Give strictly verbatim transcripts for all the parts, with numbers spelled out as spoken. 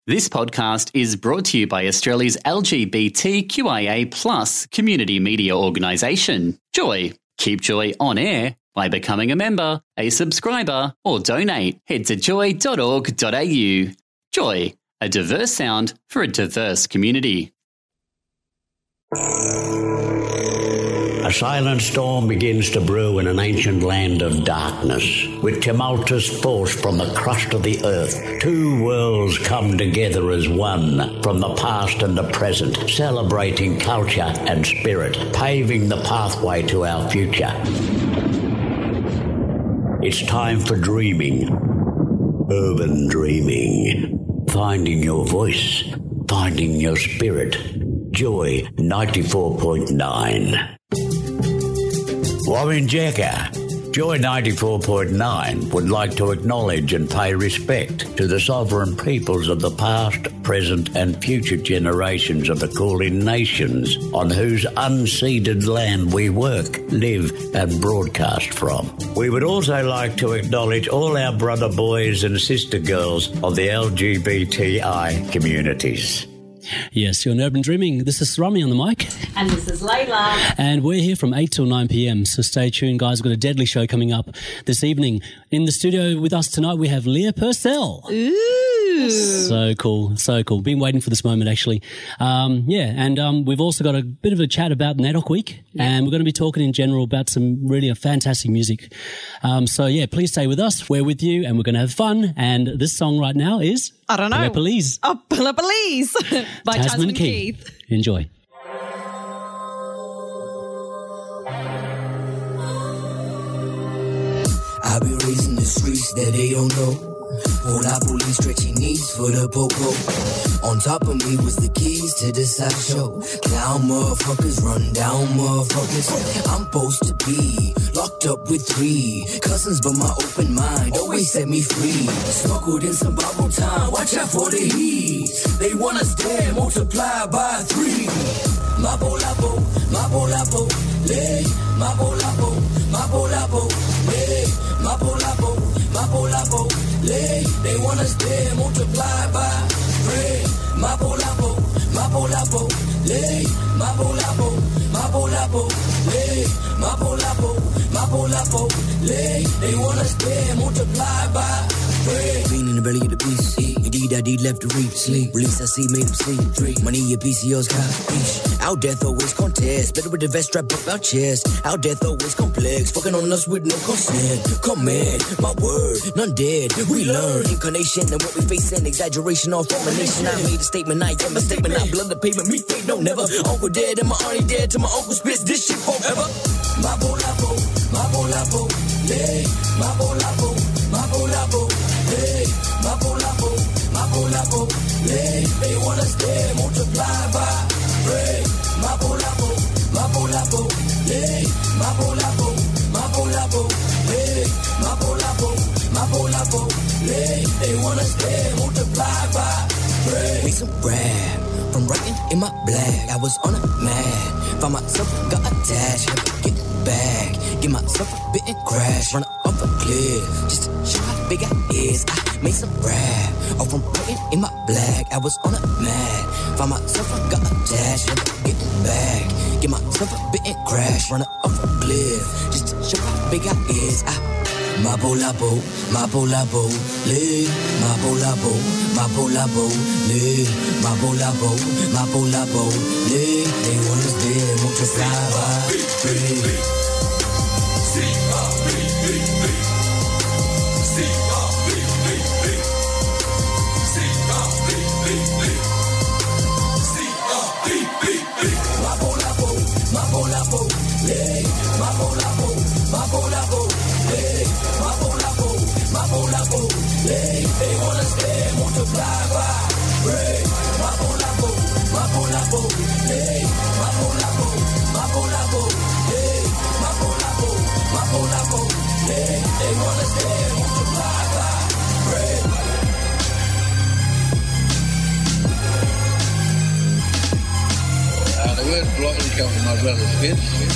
This podcast is brought to you by Australia's L G B T Q I A plus community media organisation, Joy. Keep Joy on air by becoming a member, a subscriber, or donate. Head to joy dot org dot a u. Joy, a diverse sound for a diverse community. A silent storm begins to brew in an ancient land of darkness. With tumultuous force from the crust of the earth, two worlds come together as one, from the past and the present, celebrating culture and spirit, paving the pathway to our future. It's time for dreaming. Urban dreaming. Finding your voice. Finding your spirit. Joy ninety-four point nine. Wawinjeka, Joy ninety-four point nine would like to acknowledge and pay respect to the sovereign peoples of the past, present and future generations of the Kulin nations on whose unceded land we work, live and broadcast from. We would also like to acknowledge all our brother boys and sister girls of the L G B T I communities. Yes, you're in Urban Dreaming. This is Rami on the mic. And this is Layla. And we're here from eight till nine p.m, so stay tuned, guys. We've got a deadly show coming up this evening. In the studio with us tonight, we have Leah Purcell. Ooh. So cool, so cool. Been waiting for this moment, actually. Um, yeah, and um, we've also got a bit of a chat about NAIDOC Week, yeah. And we're going to be talking in general about some really fantastic music. Um, so, yeah, please stay with us. We're with you, and we're going to have fun. And this song right now is... I don't know. Pelopelese. Oh, Pelopelese by Tasman, Tasman Keith. Keith. Enjoy. I've been raising the streets that they don't know. Monopoly stretching knees for the popo. On top of me was the keys to the sideshow. Clown motherfuckers, run down motherfuckers. I'm supposed to be locked up with three cousins, but my open mind always set me free. Smuggled in some bubble time, watch out for the heat. They want us dead, multiply by three. Mabo labo, mabo labo, lay. Mabo labo, mabo labo, lay. Mabo labo, mabo labo, lay. They want us dead, multiply by three. Mabo labo, mabo labo, lay. Mabo labo, mabo labo, lay. Mabo labo, mabo labo, lay. They want us dead, multiply by three. Being in the belly of the beast, indeed I did left to reach sleep. Release I see, made him sleep. Three. Money your P C Os capiche. Our death always contest, better with the vest strap up our chest. Our death always complex, fucking on us with no consent. Command, my word, none dead. We learn incarnation and what we facing, exaggeration or formation. I made a statement, I am a statement. I blood the pavement, me fake no never. Uncle dead and my auntie dead till my uncle spits this shit forever. Mabo labo, mabo labo, lay. Mabo labo, mabo labo, lay. Mabo labo, mabo labo, lay. They want us dead, multiply by three. Mabo labo, mabo labo, lay. Mabo labo, mabo labo, lay. Mabo labo, mabo labo, lay. They want us dead, multiply by three. Make some rap from writing in my black. I was on a mad, found myself, got attached, had to get back. Give myself a bit and crash, run off a cliff, just to show how big I is. I made some rap, all from writing in my black. I was on a mad, found myself, I got attached, had to get back. Give myself a bit and crash, run off a cliff, just to show how big I is. I Mabo labo, mabo labo, le. Mabo labo, mabo labo, le. Mabo labo, mabo labo, le. They want us dead, multiply by three. C R B B B. C R B B B. C R B B B. C R B B B. Mabo labo, mabo labo, le. Mabo labo, mabo labo, le. Mabo labo, mabo labo, le. They want us dead, multiply by three. Mabo labo, mabo labo, le. Mabo labo, mabo labo, le. Mabo labo, mabo labo, le. They want us dead, multiply by three. Uh, the word blocking comes from my brother's fits.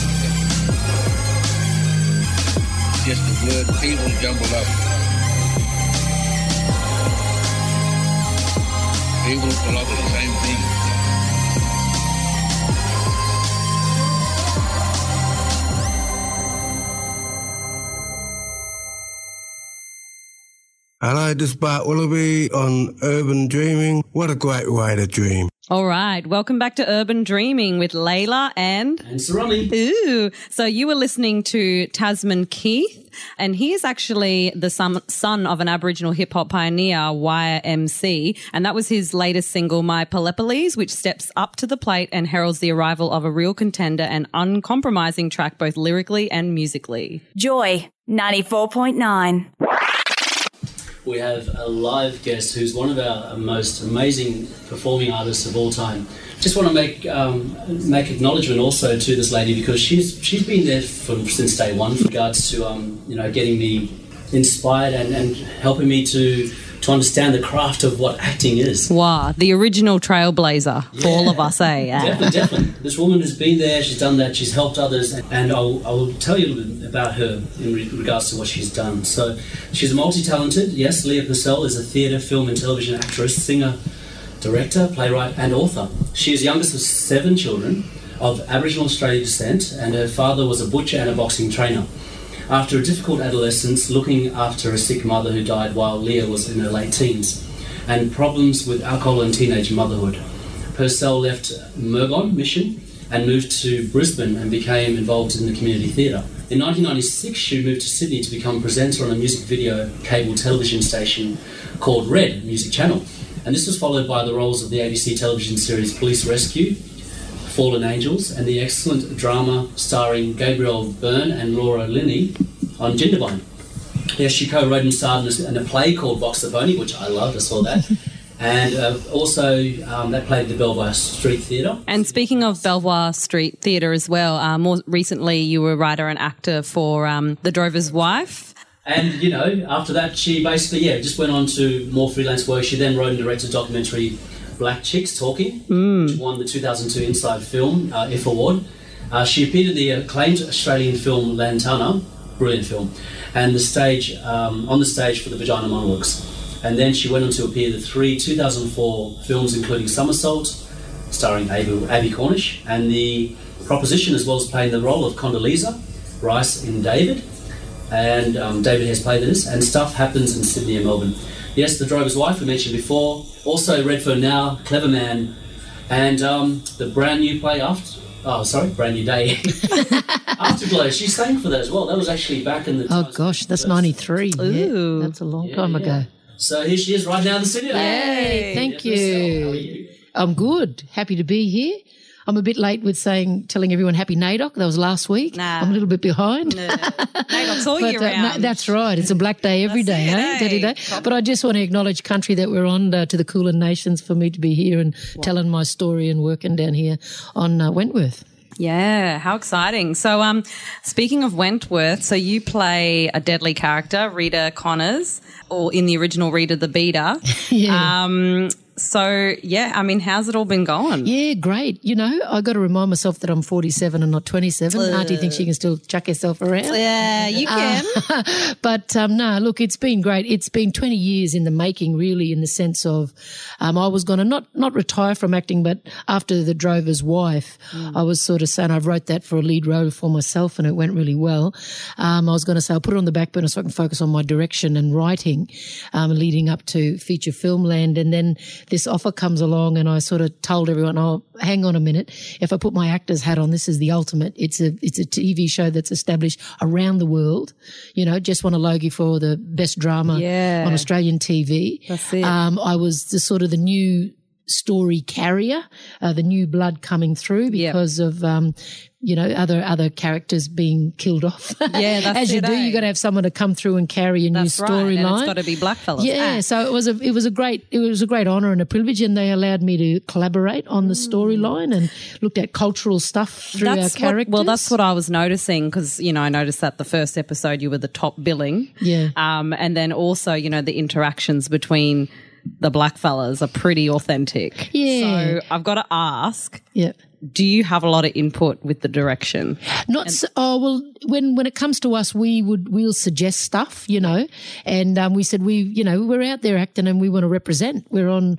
Just the word people jumbled up. People for a lot of the same thing. Hello, this is Bart Willoughby on Urban Dreaming. What a great way to dream. All right. Welcome back to Urban Dreaming with Layla and... And Sarami. Ooh. So you were listening to Tasman Keith, and he is actually the son, son of an Aboriginal hip-hop pioneer, Y M C, and that was his latest single, My Palepoles, which steps up to the plate and heralds the arrival of a real contender and uncompromising track both lyrically and musically. Joy, ninety-four point nine. We have a live guest who's one of our most amazing performing artists of all time. Just want to make um, make acknowledgement also to this lady because she's she's been there from since day one with regards to um, you know getting me inspired and, and helping me to to understand the craft of what acting is. Wow, the original trailblazer for Yeah. all of us, eh? Yeah. Definitely, definitely. This woman has been there, she's done that, she's helped others, and I'll, I'll tell you a little bit about her in re- regards to what she's done. So, she's multi-talented. Yes, Leah Purcell is a theatre, film and television actress, singer, director, playwright and author. She is youngest of seven children of Aboriginal Australian descent, and her father was a butcher and a boxing trainer. After a difficult adolescence, looking after a sick mother who died while Leah was in her late teens, and problems with alcohol and teenage motherhood, Purcell left Murgon Mission and moved to Brisbane and became involved in the community theatre. In nineteen ninety-six, she moved to Sydney to become presenter on a music video cable television station called Red Music Channel. And this was followed by the roles of the A B C television series Police Rescue, Fallen Angels, and the excellent drama starring Gabrielle Byrne and Laura Linney on Jindabyne. Yes, she co-wrote and starred in a play called Box the Pony, which I loved, I saw that. And uh, also um, that played at the Belvoir Street Theatre. And speaking of Belvoir Street Theatre as well, uh, more recently you were a writer and actor for um, The Drover's Wife. And, you know, after that she basically, yeah, just went on to more freelance work. She then wrote and directed a documentary, Black Chicks Talking, mm. which won the two thousand two Inside Film uh, F Award. Uh, she appeared in the acclaimed Australian film Lantana, brilliant film, and the stage um, on the stage for the Vagina Monologues. And then she went on to appear in the three two thousand four films, including Somersault, starring Abby, Abby Cornish, and The Proposition, as well as playing the role of Condoleezza Rice in David. And um, David has played in this, and Stuff Happens in Sydney and Melbourne. Yes, The Drover's Wife, we mentioned before. Also Redfern Now, Clever Man, and um, the brand new play After... Oh, sorry, Brand New Day. Afterglow. She sang for that as well. That was actually back in the... Oh, gosh, that's ninety-three. Ooh. Yeah, that's a long yeah, time yeah. ago. So here she is right now in the studio. Hey, thank Yeah, you. How are you? I'm good. Happy to be here. I'm a bit late with saying, telling everyone Happy NAIDOC. That was last week. Nah. I'm a little bit behind. No. NAIDOC's all But, year uh, round. no, that's right. It's a black day every That's day, it, hey? eh? Dirty day. But I just want to acknowledge country that we're on, uh, to the Kulin Nations, for me to be here and wow. telling my story and working down here on uh, Wentworth. Yeah, how exciting. So um, speaking of Wentworth, so you play a deadly character, Rita Connors, or in the original Rita the Beater. Yeah. Um, so, yeah, I mean, how's it all been going? Yeah, great. You know, I got to remind myself that I'm forty-seven and not twenty-seven. Uh, Auntie thinks she can still chuck herself around. Yeah, you can. Uh, but um, no, look, it's been great. It's been twenty years in the making, really, in the sense of um, I was going to not not retire from acting, but after The Drover's Wife, mm. I was sort of saying I wrote that for a lead role for myself, and it went really well. Um, I was going to say I'll put it on the back burner so I can focus on my direction and writing, um, leading up to feature film land, and then this offer comes along, and I sort of told everyone, oh, hang on a minute. If I put my actor's hat on, this is the ultimate. It's a, it's a T V show that's established around the world. You know, just won a Logie for the best drama yeah. on Australian T V. That's it. Um, I was the sort of the new story carrier, uh, the new blood coming through because yep. of, um, you know, other other characters being killed off. Yeah, that's as you it, do. eh? You got to have someone to come through and carry a that's new right. storyline. And it's got to be blackfellas. Yeah, ah. so it was a it was a great it was a great honour and a privilege, and they allowed me to collaborate on the storyline and looked at cultural stuff through that's our characters. What, well, that's what I was noticing because you know I noticed that the first episode you were the top billing. Yeah. Um, and then also you know the interactions between the blackfellas are pretty authentic. Yeah. So I've got to ask. Yeah. Do you have a lot of input with the direction? Not so, oh well. When when it comes to us, we would we'll suggest stuff, you know, and um, we said we you know we're out there acting and we want to represent. We're on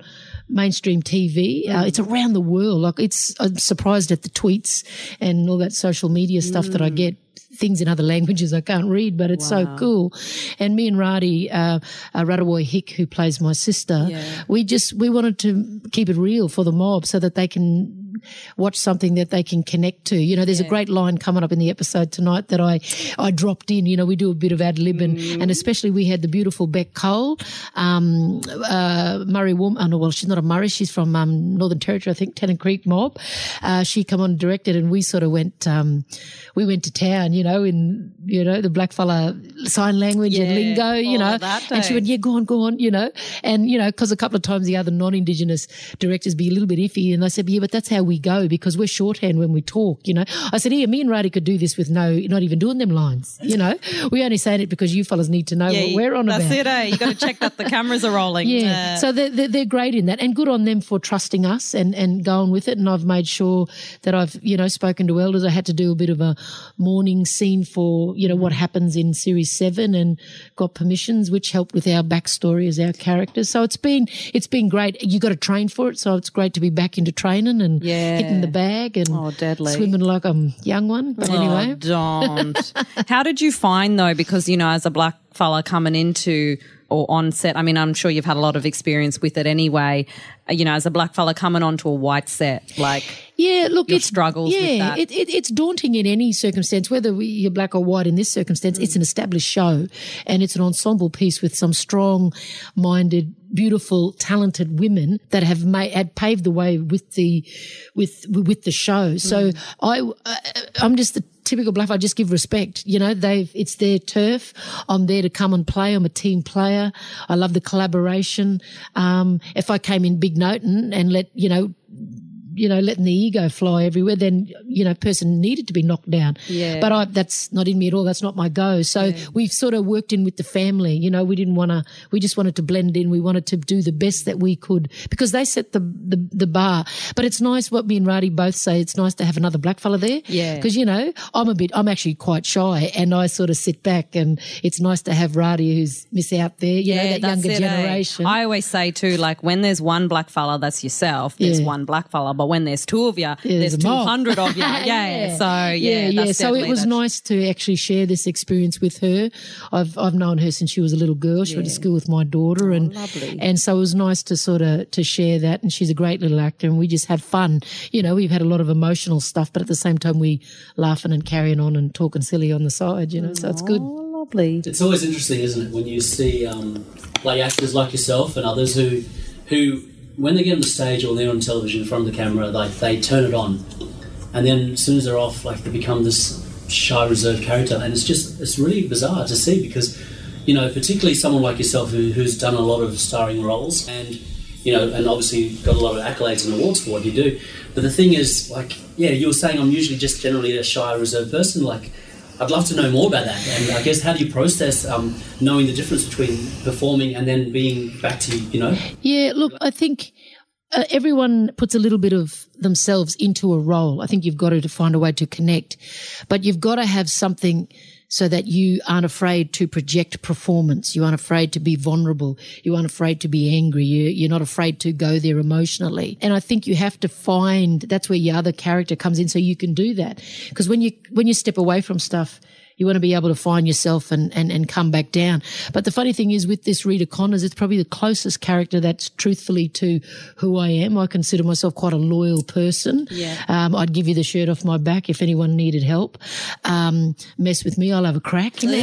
mainstream T V. Uh, it's around the world. Like it's, I'm surprised at the tweets and all that social media stuff mm. that I get. Things in other languages I can't read, but it's wow. so cool. And me and Radi, uh, uh, Radawoy Hick, who plays my sister, yeah. we just, we wanted to keep it real for the mob so that they can watch something that they can connect to. You know, there's yeah. a great line coming up in the episode tonight that I, I dropped in. You know, we do a bit of ad lib and, mm. and especially we had the beautiful Beck Cole, um, uh, Murray woman. Oh, no, well, she's not a Murray. She's from um, Northern Territory, I think, Tennant Creek mob. Uh, she come on and directed and we sort of went, um, we went to town, you know, in, you know, the blackfella sign language yeah, and lingo, you know. And she went, yeah, go on, go on, you know. And, you know, because a couple of times the other non-Indigenous directors be a little bit iffy. And I said, yeah, but that's how we go because we're shorthand when we talk, you know. I said, yeah, me and Radi could do this with no, not even doing them lines, you know. We only saying it because you fellas need to know yeah, what we're on that's about. That's it, eh? You got to check that the cameras are rolling. Yeah. Uh, so they're, they're, they're great in that and good on them for trusting us and, and going with it. And I've made sure that I've, you know, spoken to elders. I had to do a bit of a morning scene for, you know, what happens in series seven and got permissions, which helped with our backstory as our characters. So it's been, it's been great. You got to train for it. So it's great to be back into training and yeah. hitting the bag and oh, deadly. swimming like a young one. But oh, anyway. Don't. How did you find though? Because, you know, as a black fella coming into or on set, I mean, I'm sure you've had a lot of experience with it anyway, you know, as a black fella coming onto a white set, like yeah, look, your it's struggles yeah, with that. It, it, it's daunting in any circumstance, whether we, you're black or white in this circumstance. Mm. It's an established show and it's an ensemble piece with some strong-minded, beautiful, talented women that have made, had paved the way with the, with, with the show. So mm. I, I'm just the typical black. I just give respect. You know, they've, it's their turf. I'm there to come and play. I'm a team player. I love the collaboration. Um, if I came in big note and, and let, you know, you know, letting the ego fly everywhere, then, you know, person needed to be knocked down. Yeah. But I, that's not in me at all. That's not my go. So yeah. we've sort of worked in with the family. You know, we didn't want to, we just wanted to blend in. We wanted to do the best that we could because they set the, the, the bar. But it's nice what me and Radi both say. It's nice to have another black fella there. Yeah. Because, you know, I'm a bit, I'm actually quite shy and I sort of sit back and it's nice to have Radi who's miss out there, you yeah, know, that younger it, generation. Eh? I always say too, like when there's one black fella, that's yourself. There's yeah. one black fella. But when there's two of you, yeah, there's, there's two hundred of you. Yeah. yeah. So, yeah. Yeah, yeah. So it was nice to actually share this experience with her. I've I've known her since she was a little girl. She yeah. went to school with my daughter. Oh, and lovely. And so it was nice to sort of to share that. And she's a great little actor and we just have fun. You know, we've had a lot of emotional stuff, but at the same time we laughing and carrying on and talking silly on the side, you know, so it's good. Oh, lovely. It's always interesting, isn't it, when you see um, like actors like yourself and others who who when they get on the stage or they're on television in front of the camera, like they turn it on, and then as soon as they're off, like they become this shy, reserved character, and it's just it's really bizarre to see because, you know, particularly someone like yourself who, who's done a lot of starring roles and, you know, and obviously got a lot of accolades and awards for what you do. But the thing is, like, yeah, you were saying I'm usually just generally a shy, reserved person. Like, I'd love to know more about that. And I guess how do you process um, knowing the difference between performing and then being back to, you know? Yeah, look, I think uh, everyone puts a little bit of themselves into a role. I think you've got to find a way to connect. But you've got to have something so that you aren't afraid to project performance. You aren't afraid to be vulnerable. You aren't afraid to be angry. You, you're not afraid to go there emotionally. And I think you have to find, that's where your other character comes in so you can do that. Because when you, when you step away from stuff, you want to be able to find yourself and, and, and come back down. But the funny thing is with this Rita Connors, it's probably the closest character that's truthfully to who I am. I consider myself quite a loyal person. Yeah. Um, I'd give you the shirt off my back if anyone needed help. Um, mess with me, I'll have a crack. You know,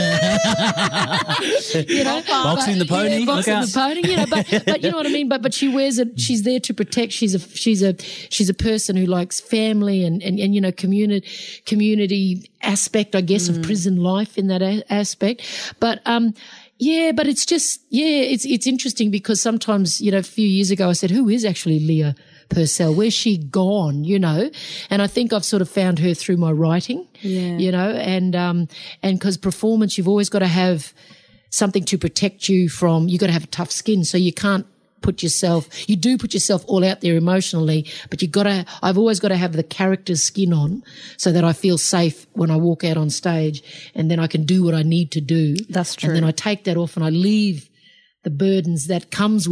boxing the pony. Yeah, boxing the pony, you know, but, but you know what I mean? But, but she wears it, she's there to protect. She's a, she's a, she's a person who likes family and, and, and you know, community, community aspect, I guess, mm. of prison life in that a- aspect. But, um, yeah, but it's just, yeah, it's, it's interesting because sometimes, you know, a few years ago I said, who is actually Leah Purcell? Where's she gone, you know? And I think I've sort of found her through my writing, yeah. you know, and, um, and cause performance, you've always got to have something to protect you from, you've got to have tough skin. So you can't put yourself, you do put yourself all out there emotionally, but you got to, I've always got to have the character's skin on so that I feel safe when I walk out on stage and then I can do what I need to do. That's true. And then I take that off and I leave the burdens that comes with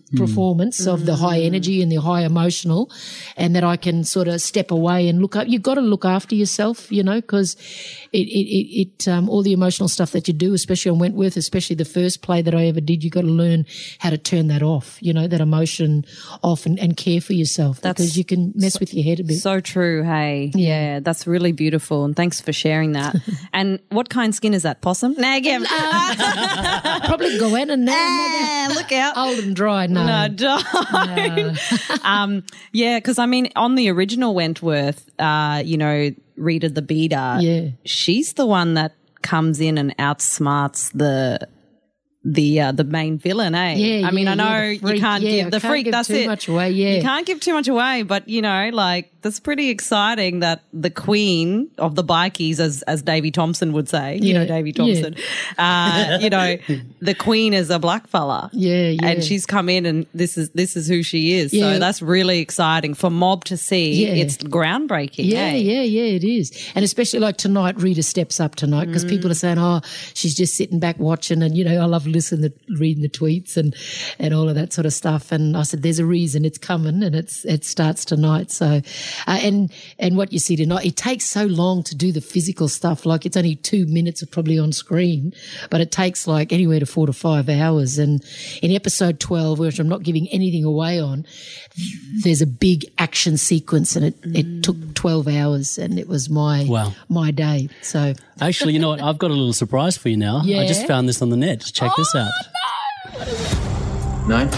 performance mm. of the high energy and the high emotional, and that I can sort of step away and look up. You've got to look after yourself, you know, because it, it, it, it um, all the emotional stuff that you do, especially on Wentworth, especially the first play that I ever did, you've got to learn how to turn that off, you know, that emotion off and, and care for yourself. That's because you can mess so, with your head a bit. So true, hey. Yeah, yeah that's really beautiful, and thanks for sharing that. And what kind of skin is that, possum? Nah, give. Uh, probably goanna now. Ah, look out. Old and dry, no. No, don't. No. um, yeah, because I mean, on the original Wentworth, uh, you know, Rita the Beater, yeah. she's the one that comes in and outsmarts the the uh, the main villain, eh? Yeah, I mean, yeah, I know yeah, freak, you can't yeah, give the can't freak. give That's too it. Much away, yeah. You can't give too much away, but you know, like that's pretty exciting that the queen of the bikies, as as Davy Thompson would say, you yeah, know, Davy Thompson, yeah. uh, you know, the queen is a black fella, yeah, yeah, and she's come in, and this is this is who she is. Yeah. So that's really exciting for mob to see. Yeah. It's groundbreaking. Yeah, eh? yeah, yeah, it is, and especially like tonight, Rita steps up tonight because mm. people are saying, "Oh, she's just sitting back watching," and you know, I love listening to reading the tweets and and all of that sort of stuff. And I said, "There's a reason it's coming, and it's it starts tonight." So, uh, and and what you see tonight, it takes so long to do the physical stuff. Like it's only two minutes of probably on screen, but it takes like anywhere to four to five hours. And in episode twelve, which I'm not giving anything away on, there's a big action sequence, and it, mm. it took twelve hours, and it was my wow. my day. So actually, you know what? I've got a little surprise for you now. Yeah? I just found this on the net. Check oh, this out. No. Nine.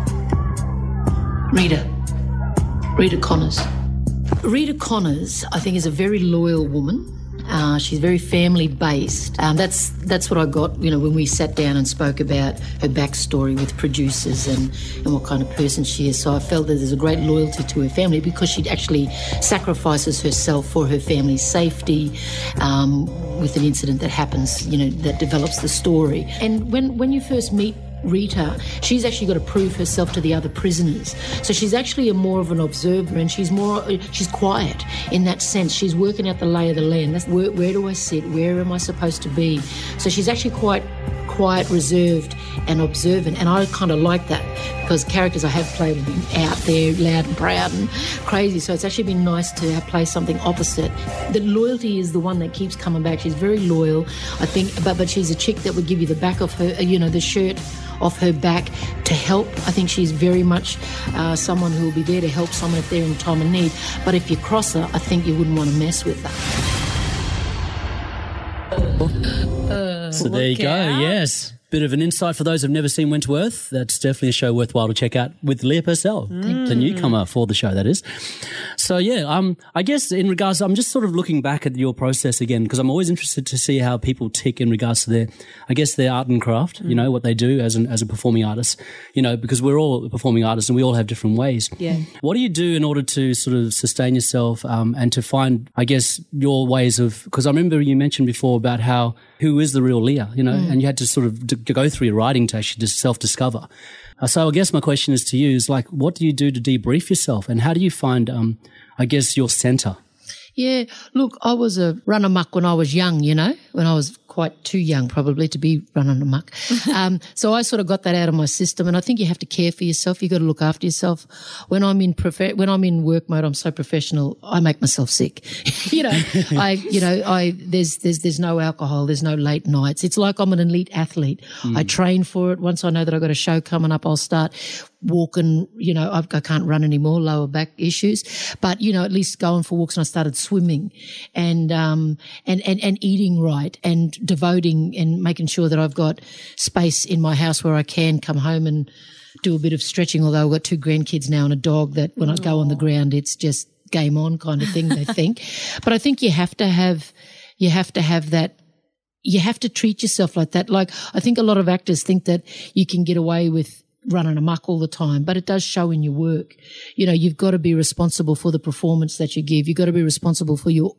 Rita. Rita Connors. Rita Connors, I think, is a very loyal woman. Uh, she's very family-based. Um, that's that's what I got, you know, when we sat down and spoke about her backstory with producers and, and what kind of person she is. So I felt that there's a great loyalty to her family because she actually sacrifices herself for her family's safety um, with an incident that happens, you know, that develops the story. And when, when you first meet Rita, she's actually got to prove herself to the other prisoners. So she's actually a more of an observer, and she's more, she's quiet in that sense. She's working out the lay of the land. That's where, where do I sit? Where am I supposed to be? So she's actually quite quiet, reserved and observant, and I kind of like that because characters I have played have been out there, loud and proud and crazy, so it's actually been nice to have play something opposite. The loyalty is the one that keeps coming back. She's very loyal, I think, but but she's a chick that would give you the back of her, you know, the shirt off her back to help. I think she's very much uh, someone who will be there to help someone if they're in time of need, but if you cross her, I think you wouldn't want to mess with her. Uh, so there you go, out. Yes. Bit of an insight for those who've never seen Wentworth. That's definitely a show worthwhile to check out with Leah Purcell, mm. the newcomer for the show, that is. So, yeah, um, I guess in regards, I'm just sort of looking back at your process again because I'm always interested to see how people tick in regards to their, I guess, their art and craft, mm. you know, what they do as an as a performing artist, you know, because we're all performing artists and we all have different ways. Yeah. What do you do in order to sort of sustain yourself um, and to find, I guess, your ways of, because I remember you mentioned before about how, who is the real Leah, you know, mm. and you had to sort of d- to go through your writing to actually just self-discover. Uh, so I guess my question is to you is like, what do you do to debrief yourself and how do you find, um, I guess, your centre? Yeah, look, I was a run amok when I was young, you know, when I was quite too young probably to be running amok. um, so I sort of got that out of my system, and I think you have to care for yourself. You've got to look after yourself. When I'm in prof- when I'm in work mode, I'm so professional, I make myself sick. you know, I, you know, I, there's, there's, there's no alcohol, there's no late nights. It's like I'm an elite athlete. Mm. I train for it. Once I know that I've got a show coming up, I'll start walking, you know, I've, I can't run anymore, lower back issues, but, you know, at least going for walks, and I started swimming and, um, and, and, and eating right and devoting and making sure that I've got space in my house where I can come home and do a bit of stretching, although I've got two grandkids now and a dog that when Aww. I go on the ground, it's just game on kind of thing, they think. But I think you have to have, you have to have that, you have to treat yourself like that. Like, I think a lot of actors think that you can get away with running amok all the time, but it does show in your work. You know, you've got to be responsible for the performance that you give. You've got to be responsible for your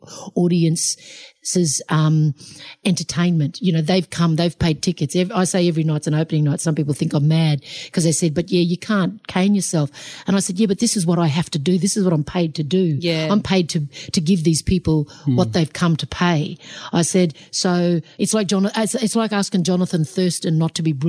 audience's um, entertainment. You know, they've come, they've paid tickets. I say every night's an opening night. Some people think I'm mad because they said, but yeah, you can't cane yourself. And I said, yeah, but this is what I have to do. This is what I'm paid to do. Yeah. I'm paid to, to give these people hmm. what they've come to pay. I said, so it's like John, it's, it's like asking Jonathan Thurston not to be brilliant.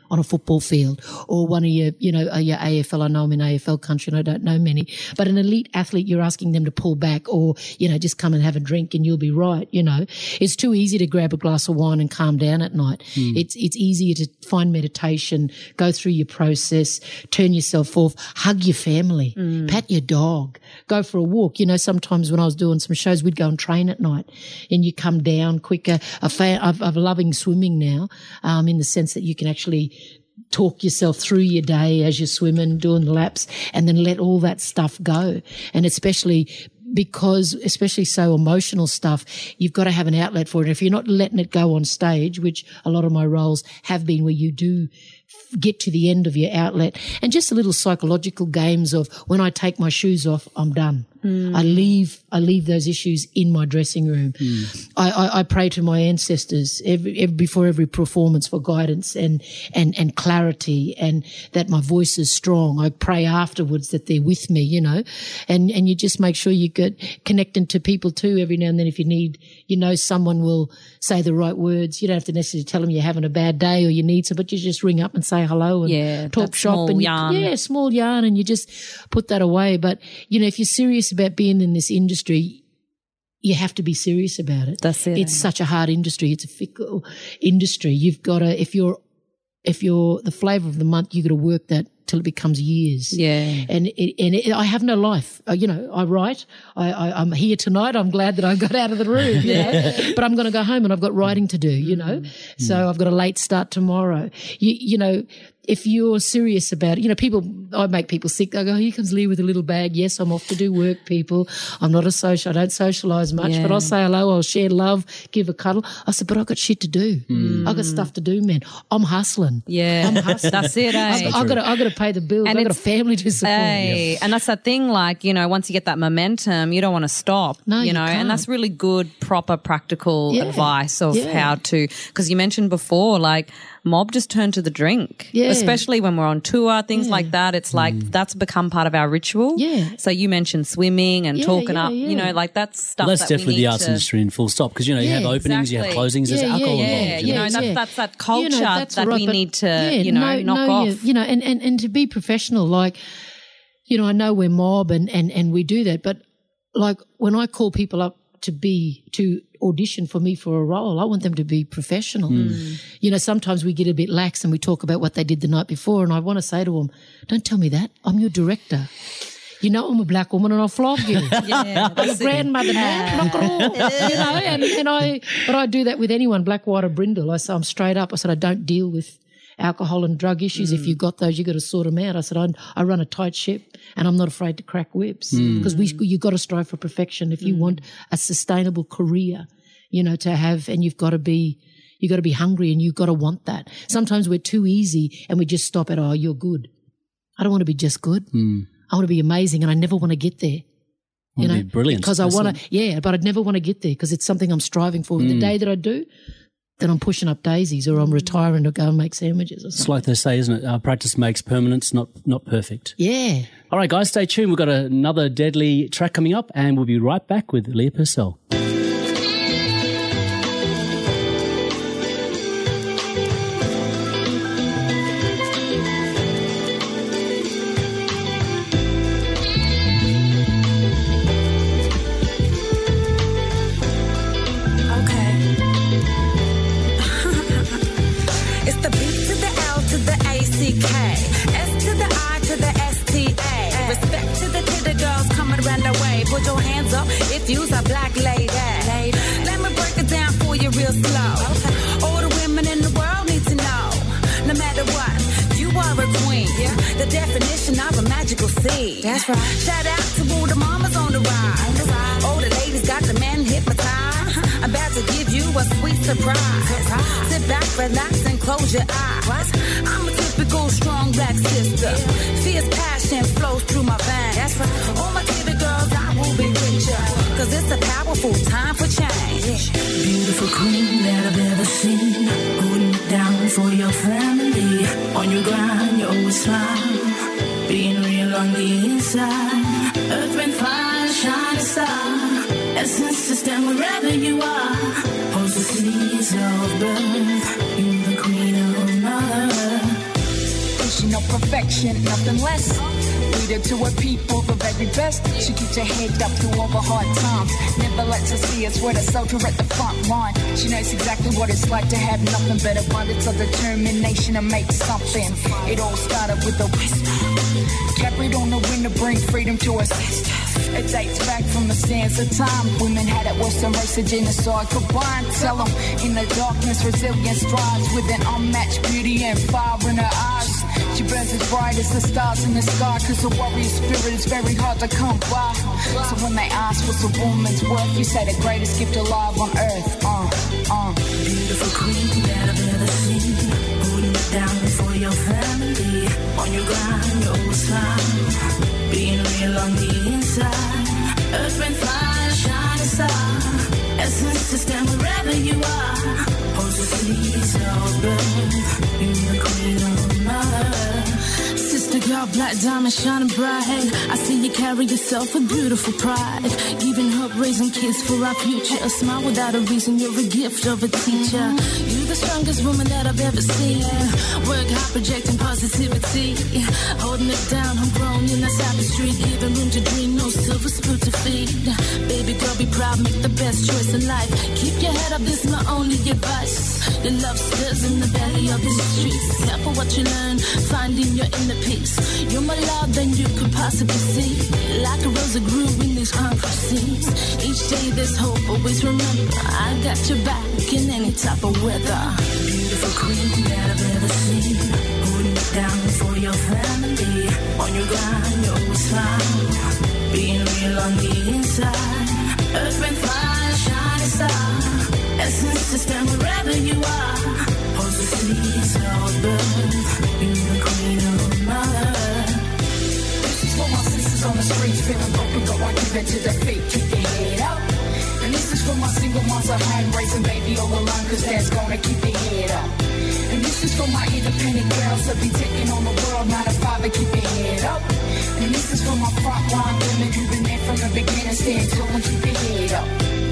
on a football field, or one of your, you know, uh, your A F L. I know I'm in A F L country and I don't know many, but an elite athlete, you're asking them to pull back or, you know, just come and have a drink and you'll be right. You know, it's too easy to grab a glass of wine and calm down at night. Mm. It's, it's easier to find meditation, go through your process, turn yourself off, hug your family, mm. pat your dog, go for a walk. You know, sometimes when I was doing some shows, we'd go and train at night and you come down quicker. A fan, I've, I'm loving swimming now, um, in the sense that you can actually talk yourself through your day as you're swimming, doing the laps, and then let all that stuff go. And especially because, especially so emotional stuff, you've got to have an outlet for it. If you're not letting it go on stage, which a lot of my roles have been, where you do get to the end of your outlet, and just a little psychological games of when I take my shoes off, I'm done. Mm. I leave, I leave those issues in my dressing room. Mm. I, I, I pray to my ancestors every, every, before every performance for guidance and, and, and clarity, and that my voice is strong. I pray afterwards that they're with me, you know, and, and you just make sure you get connected to people too every now and then. If you need, you know, someone will say the right words. You don't have to necessarily tell them you're having a bad day or you need some, but you just ring up and say hello and yeah, talk shop small and you, yarn. yeah, small yarn, and you just put that away. But, you know, if you're serious about being in this industry, you have to be serious about it. That's it. It's such a hard industry. It's a fickle industry. You've got to, if you're, if you're the flavour of the month, you've got to work that till it becomes years. Yeah. And it, and it, I have no life. Uh, you know, I write. I, I, I'm here tonight. I'm glad that I got out of the room. You yeah. know? But I'm going to go home and I've got writing to do, you know. Mm. So I've got a late start tomorrow. You, you know, if you're serious about it, you know, people, I make people sick. I go, here comes Leah with a little bag. Yes, I'm off to do work, people. I'm not a social, I don't socialise much, yeah. but I'll say hello, I'll share love, give a cuddle. I said, but I've got shit to do. Mm. I've got stuff to do, man. I'm hustling. Yeah. I'm hustling. That's it, eh? I've, I've got to, I've got to pay the bills. And I've got a family to support. Hey, yeah. And that's that thing, like, you know, once you get that momentum, you don't want to stop, no, you you know, can't. and that's really good, proper, practical yeah. advice of yeah. how to, because you mentioned before, like, mob just turn to the drink, yeah. especially when we're on tour, things yeah. like that. It's like mm. that's become part of our ritual. Yeah. So you mentioned swimming and yeah, talking yeah, up, yeah. you know, like that's stuff. Well, that's that definitely we need the arts to, industry in full stop, because you know you yeah, have openings, exactly. you have closings, there's yeah, alcohol yeah, involved. Yeah, You you know, know, that's, yeah. that's that culture you know, that's that right, we but need to, yeah, you know, know, knock know off. You, you know, and, and, and to be professional, like, you know, I know we're mob and, and, and we do that, but like when I call people up to be, to audition for me for a role, I want them to be professional. Mm. You know, sometimes we get a bit lax and we talk about what they did the night before, and I want to say to them, don't tell me that. I'm your director. You know, I'm a black woman and I'll flog you. Yeah, I'm a grandmother now. Knock it off. You know, and, and I, but I do that with anyone, black, white or brindle. I say, I'm straight up. I said, I don't deal with alcohol and drug issues. Mm. If you've got those, you've got to sort them out. I said, I, I run a tight ship and I'm not afraid to crack whips, because mm. we you've got to strive for perfection if you mm. want a sustainable career, you know, to have, and you've got to be, you've got to be hungry and you've got to want that. Sometimes we're too easy and we just stop at, oh, you're good. I don't want to be just good. Mm. I want to be amazing, and I never want to get there. You know, brilliant. Because I want to, yeah, but I'd never want to get there because it's something I'm striving for. Mm. The day that I do, then I'm pushing up daisies, or I'm retiring to go and make sandwiches or something. It's like they say, isn't it? Uh, practice makes permanence, not not perfect. Yeah. All right, guys, stay tuned. We've got another deadly track coming up, and we'll be right back with Leah Purcell. Put your hands up if you's a black lady. Let me break it down for you real slow. All the women in the world need to know, no matter what, you are a queen. The definition of a magical seed. That's right. Shout out to all the mamas on the ride. All the ladies got the men hypnotized. I'm about to give you a sweet surprise. Sit back, relax, and close your eyes. I'm a typical strong black sister. Fierce passion flows through my veins. That's right. All my baby girls, I will be with ya, cause it's a powerful time for change. Beautiful queen that I've ever seen, holding it down for your family. On your grind, you always smile, being real on the inside. Earth, wind, fire, shining star, essence system wherever you are. Holds the seeds of birth, you're the queen of Mother Earth. perfection, nothing less. Leader to her people, the very best. She keeps her head up through all the hard times. Never lets her see us, we're the soldier at the front line. She knows exactly what it's like to have nothing but abundance of determination to make something. It all started with a whisper, carried on the wind to bring freedom to her sisters. It dates back from the sands of time. Women had it worse than race of genocide combined. Tell them in the darkness, resilience strives with an unmatched beauty and fire in her eyes. She burns as bright as the stars in the sky, cause a warrior spirit is very hard to come by. So when they ask what's a woman's worth, you say the greatest gift alive on earth. Uh, uh. Beautiful queen that I've ever seen, holding it down for your family. On your grind, you always smile, being real on the inside. Earth, wind, fire, shining star. Essence system wherever you are. Holds the seas of birth. You're the queen of mother. Sister girl, black diamond shining bright. I see you carry yourself with beautiful pride. Giving hope, raising kids for our future. A smile without a reason, you're a gift of a teacher. You're the strongest woman that I've ever seen. Work hard, projecting positivity. Holding it down, homegrown in the side the street. Giving room to dream, no silver spoon to feed. Baby girl, be proud, make the best choice in life. Keep your head up, this is my only advice. Your love stirs in the belly of the streets. Careful what you learn, finding your inner peace. You're more love than you could possibly see. Like a rose that grew in these concrete seas. Each day there's hope, always remember I got your back in any type of weather. Beautiful queen that I've ever seen, holding it down for your family. On your grind, you always smile, being real on the inside. Earth, wind, fire, shining star. Essence system wherever you are. Holds the seas of birth. You're the queen of mother. This is for my sisters on the streets, feeling broken, but won't give in to defeat. Keep your head up. And this is for my single moms at home, raising baby all alone, cause dad's gonna keep their head up. And this is for my independent girls that be taking on the world, not a father, keep your head up. And this is for my frontline women who've been there from the beginning, stand tall and keep your head up.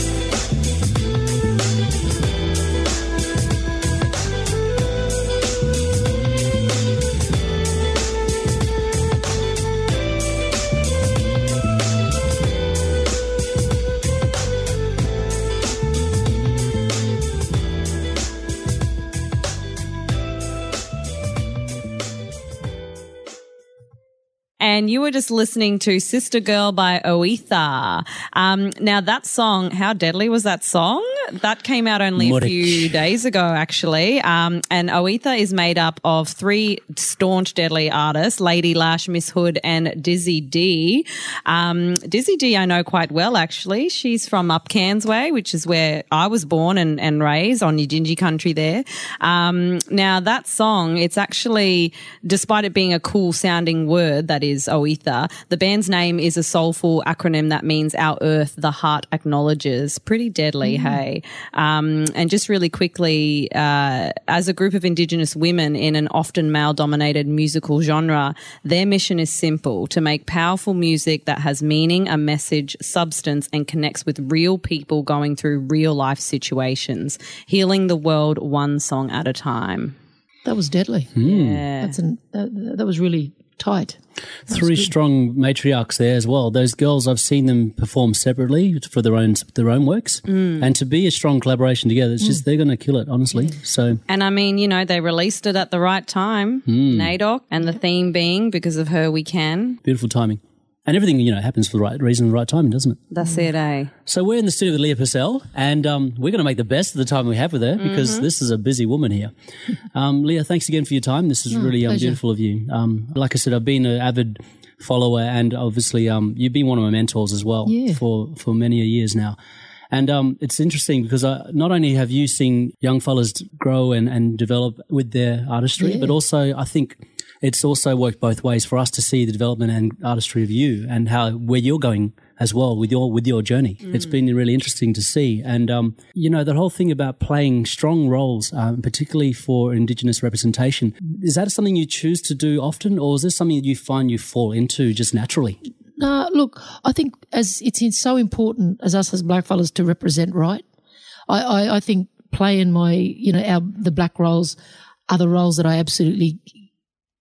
And you were just listening to Sister Girl by Oetha. Um, now that song, how deadly was that song? That came out only a few days ago, actually. Um, and Oetha is made up of three staunch deadly artists, Lady Lash, Miss Hood and Dizzy D. Um, Dizzy D I know quite well, actually. She's from up Cairns Way, which is where I was born and, and raised on Yidinji country there. Um, now that song, it's actually, despite it being a cool sounding word, that is Oetha, the band's name is a soulful acronym that means our earth, the heart acknowledges. Pretty deadly, mm. hey? Um, and just really quickly, uh, as a group of Indigenous women in an often male-dominated musical genre, their mission is simple: to make powerful music that has meaning, a message, substance, and connects with real people going through real-life situations, healing the world one song at a time. That was deadly. Mm. Yeah. That's an, that, that was really tight. Three strong matriarchs there as well. Those girls, I've seen them perform separately for their own their own works, mm. and to be a strong collaboration together, it's mm. just they're going to kill it, honestly. Yeah. So, and I mean, you know, they released it at the right time, mm. NAIDOC, and the theme being "Because of Her We Can." Beautiful timing. And everything, you know, happens for the right reason, the right time, doesn't it? That's it, eh? So we're in the studio with Leah Purcell, and um, we're going to make the best of the time we have with her because mm-hmm. this is a busy woman here. Um, Leah, thanks again for your time. This is oh, really um, beautiful of you. Um, like I said, I've been an avid follower, and obviously um, you've been one of my mentors as well yeah. for, for many years now. And um, it's interesting because I, not only have you seen young fellas grow and, and develop with their artistry, yeah. but also I think it's also worked both ways for us to see the development and artistry of you and how where you're going as well with your with your journey. Mm. It's been really interesting to see. And, um, you know, the whole thing about playing strong roles, um, particularly for Indigenous representation, is that something you choose to do often, or is this something that you find you fall into just naturally? No, look, I think as it's, it's so important as us as blackfellas to represent right. I, I, I think playing my, you know, our the black roles are the roles that I absolutely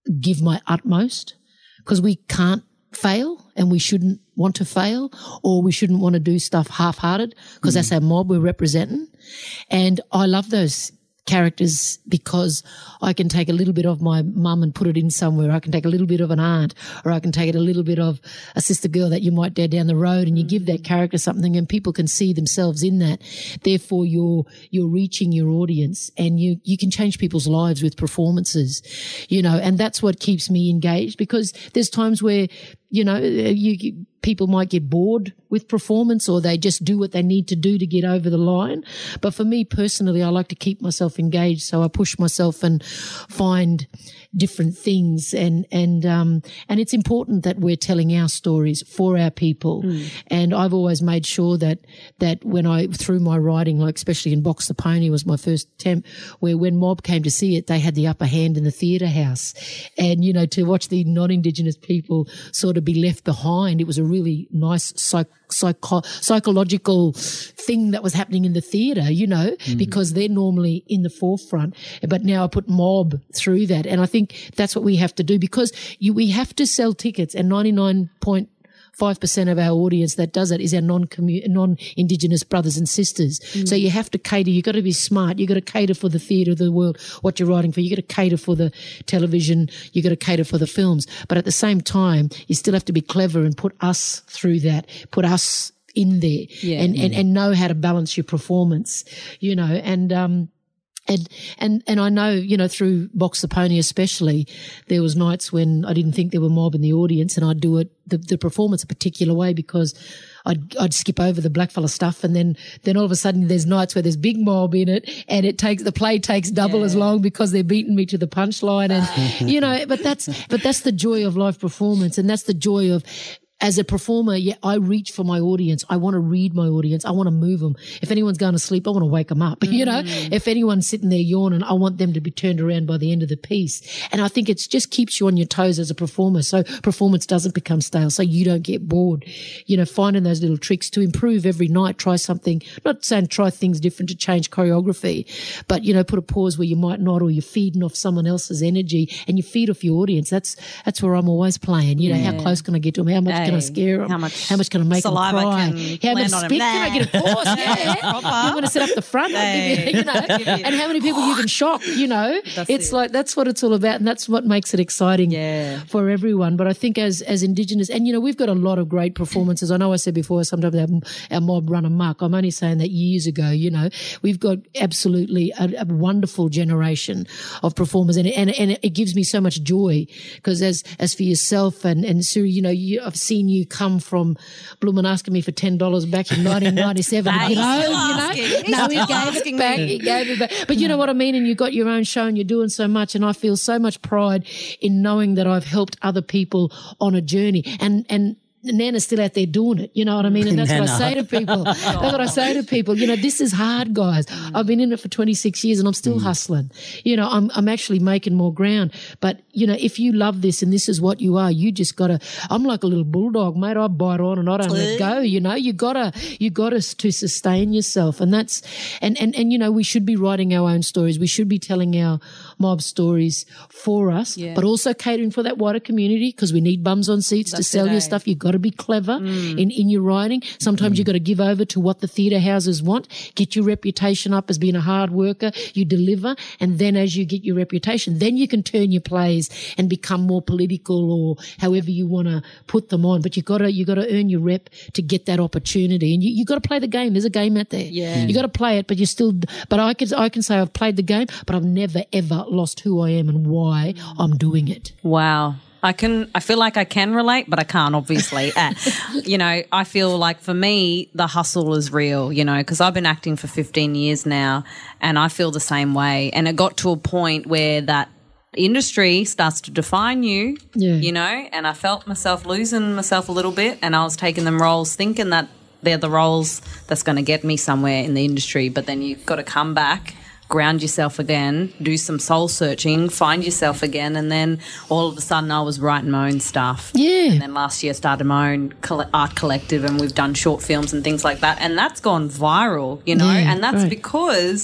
give my utmost, because we can't fail and we shouldn't want to fail, or we shouldn't want to do stuff half-hearted, because mm. that's our mob we're representing. And I love those characters because I can take a little bit of my mum and put it in somewhere. I can take a little bit of an aunt, or I can take it a little bit of a sister girl that you might dare down the road, and you give that character something and people can see themselves in that. Therefore, you're, you're reaching your audience, and you, you can change people's lives with performances, you know, and that's what keeps me engaged, because there's times where, you know, you, people might get bored with performance, or they just do what they need to do to get over the line. But for me personally, I like to keep myself engaged. So I push myself and find different things. And, and, um, and it's important that we're telling our stories for our people. Mm. And I've always made sure that, that when I, through my writing, like especially in Box the Pony was my first attempt, where when Mob came to see it, they had the upper hand in the theatre house. And, you know, to watch the non-Indigenous people sort of be left behind, it was a really nice psych, psycho, psychological thing that was happening in the theatre, you know, mm. because they're normally in the forefront. But now I put Mob through that. And I think that's what we have to do, because you, we have to sell tickets, and ninety-nine point five percent of our audience that does it is our non-commu- non-Indigenous brothers and sisters. Mm. So you have to cater. You've got to be smart. You've got to cater for the theatre of the world, what you're writing for. You've got to cater for the television. You've got to cater for the films. But at the same time, you still have to be clever and put us through that, put us in there, yeah. and, and, and know how to balance your performance, you know, and, um, And, and, and I know, you know, through Box the Pony especially, there was nights when I didn't think there were mob in the audience, and I'd do it, the, the performance a particular way, because I'd, I'd skip over the blackfella stuff, and then, then all of a sudden there's nights where there's big mob in it, and it takes, the play takes double yeah. as long because they're beating me to the punchline, and, you know, but that's, but that's the joy of live performance, and that's the joy of, as a performer, yeah, I reach for my audience. I want to read my audience. I want to move them. If anyone's going to sleep, I want to wake them up. Mm. You know, if anyone's sitting there yawning, I want them to be turned around by the end of the piece. And I think it just keeps you on your toes as a performer, so performance doesn't become stale, so you don't get bored. You know, finding those little tricks to improve every night. Try something. Not saying try things different to change choreography, but, you know, put a pause where you might not, or you're feeding off someone else's energy, and you feed off your audience. That's that's where I'm always playing. You know, yeah. how close can I get to them? How much Hey. can I scare them? How much, how much can I make them saliva cry? Can how much land on spit him? can I get? Of course, yeah. You want to sit up the front, I'll give you, you know, and how many people you can shock, you know. That's it's it. Like, that's what it's all about, and that's what makes it exciting yeah. for everyone. But I think as, as Indigenous, and, you know, we've got a lot of great performances. I know I said before, sometimes our, our mob run amok. I'm only saying that years ago, you know, we've got absolutely a, a wonderful generation of performers, and, and, and it gives me so much joy, because as, as for yourself and, and Suri, you know, you, I've seen you come from Bloomin' asking me for ten dollars back in nineteen ninety-seven. you know, you know? No, he gave it back. He gave it back. But you know what I mean? And you got your own show and you're doing so much. And I feel so much pride in knowing that I've helped other people on a journey. And, and, Nana's still out there doing it, you know what I mean? And that's Nana. What I say to people. That's what I say to people. You know, this is hard, guys. Mm. I've been in it for twenty-six years and I'm still mm. hustling. You know, I'm I'm actually making more ground. But, you know, if you love this and this is what you are, you just got to, I'm like a little bulldog, mate. I bite on and I don't let go, you know. You got to, you got to to sustain yourself. And that's, and, and, and, you know, we should be writing our own stories. We should be telling our mob stories for us, yeah. but also catering for that wider community, because we need bums on seats that's to sell your stuff. You've got to be clever mm. in, in your writing. Sometimes mm. you've got to give over to what the theatre houses want. Get your reputation up as being a hard worker. You deliver, and then as you get your reputation, then you can turn your plays and become more political or however you want to put them on. But you've got to, you got to earn your rep to get that opportunity, and you, you've got to play the game. There's a game out there. Yeah. You got to play it, but you still, but I can, I can say I've played the game, but I've never ever lost who I am and why I'm doing it. Wow. I can, I feel like I can relate, but I can't, obviously. uh, you know, I feel like for me, the hustle is real, you know, because I've been acting for fifteen years now, and I feel the same way. And it got to a point where that industry starts to define you, yeah. you know, and I felt myself losing myself a little bit, and I was taking them roles thinking that they're the roles that's going to get me somewhere in the industry. But then you've got to come back, ground yourself again, do some soul searching, find yourself again, and then all of a sudden I was writing my own stuff. Yeah. And then last year I started my own art collective, and we've done short films and things like that, and that's gone viral, you know, yeah, and that's right. because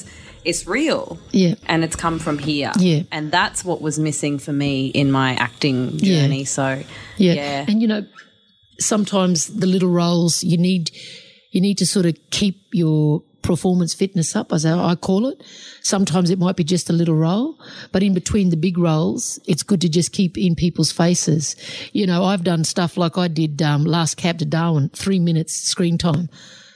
it's real. Yeah. And it's come from here. Yeah. And that's what was missing for me in my acting journey. Yeah. So, yeah. yeah. And, you know, sometimes the little roles you need, you need to sort of keep your performance fitness up, as I call it. Sometimes it might be just a little role, but in between the big roles, it's good to just keep in people's faces. You know, I've done stuff like I did um, Last Cab to Darwin, three minutes screen time.